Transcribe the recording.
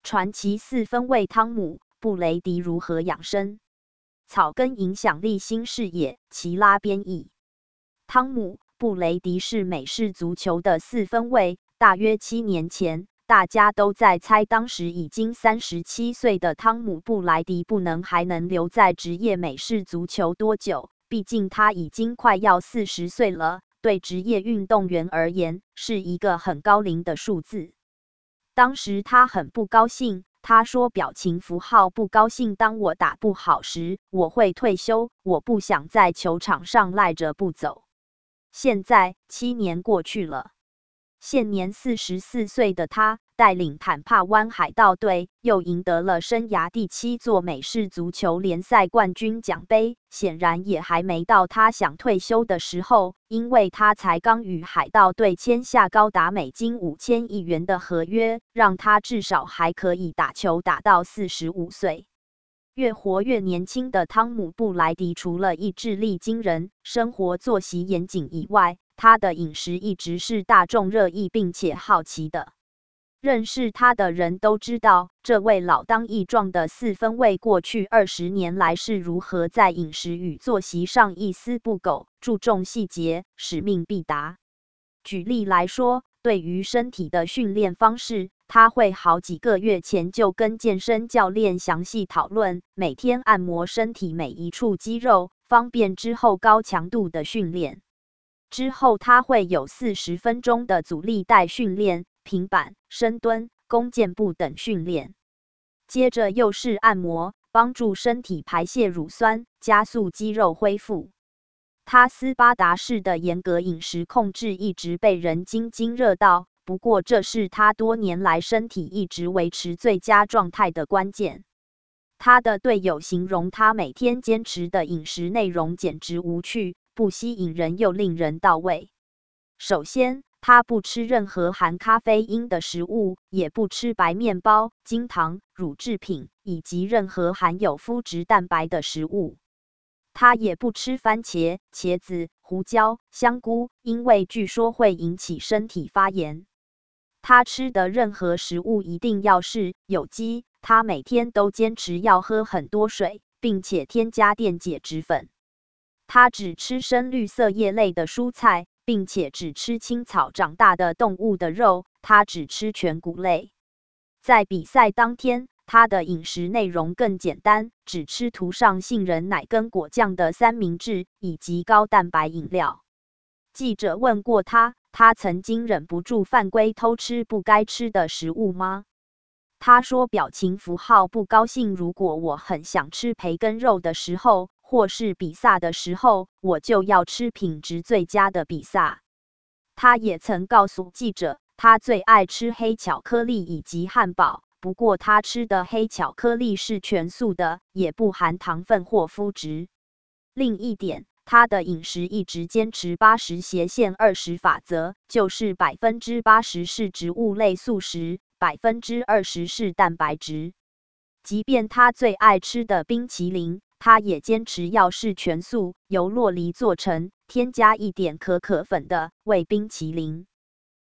传奇四分卫汤姆·布雷迪如何养生？草根影响力新视野，齐拉编译。汤姆·布雷迪是美式足球的四分卫。大约7年前，大家都在猜，当时已经37岁的汤姆·布莱迪还能留在职业美式足球多久？毕竟他已经快要40岁了，对职业运动员而言，是一个很高龄的数字。当时他很不高兴，他说表情符号不高兴。当我打不好时，我会退休，我不想在球场上赖着不走。现在7年过去了，现年44岁的他带领坦帕湾海盗队又赢得了生涯第7座美式足球联赛冠军奖杯，显然也还没到他想退休的时候，因为他才刚与海盗队签下高达美金5000亿元的合约，让他至少还可以打球打到45岁。越活越年轻的汤姆·布莱迪除了意志力惊人、生活作息严谨以外，他的饮食一直是大众热议并且好奇的。认识他的人都知道，这位老当益壮的四分卫过去20年来是如何在饮食与作息上一丝不苟，注重细节，使命必达。举例来说，对于身体的训练方式，他会好几个月前就跟健身教练详细讨论，每天按摩身体每一处肌肉，方便之后高强度的训练。之后他会有40分钟的阻力带训练、平板、深蹲、弓箭步等训练。接着又是按摩，帮助身体排泄乳酸，加速肌肉恢复。他斯巴达式的严格饮食控制一直被人津津乐道，不过这是他多年来身体一直维持最佳状态的关键。他的队友形容他每天坚持的饮食内容简直无趣，不吸引人又令人到位。首先，他不吃任何含咖啡因的食物，也不吃白面包、精糖、乳制品以及任何含有麸质蛋白的食物。他也不吃番茄、茄子、胡椒、香菇，因为据说会引起身体发炎。他吃的任何食物一定要是有机。他每天都坚持要喝很多水，并且添加电解质粉。他只吃深绿色叶类的蔬菜，并且只吃青草长大的动物的肉。他只吃全谷类。在比赛当天，他的饮食内容更简单，只吃涂上杏仁奶跟果酱的三明治以及高蛋白饮料。记者问过他，他曾经忍不住犯规偷吃不该吃的食物吗？他说表情符号不高兴，如果我很想吃培根肉的时候，或是比萨的时候，我就要吃品质最佳的比萨。他也曾告诉记者，他最爱吃黑巧克力以及汉堡。不过他吃的黑巧克力是全素的，也不含糖分或麸质。另一点，他的饮食一直坚持80/20法则，就是 80% 是植物类素食， 20% 是蛋白质。即便他最爱吃的冰淇淋，他也坚持要是全素，由酪梨做成，添加一点可可粉的味冰淇淋。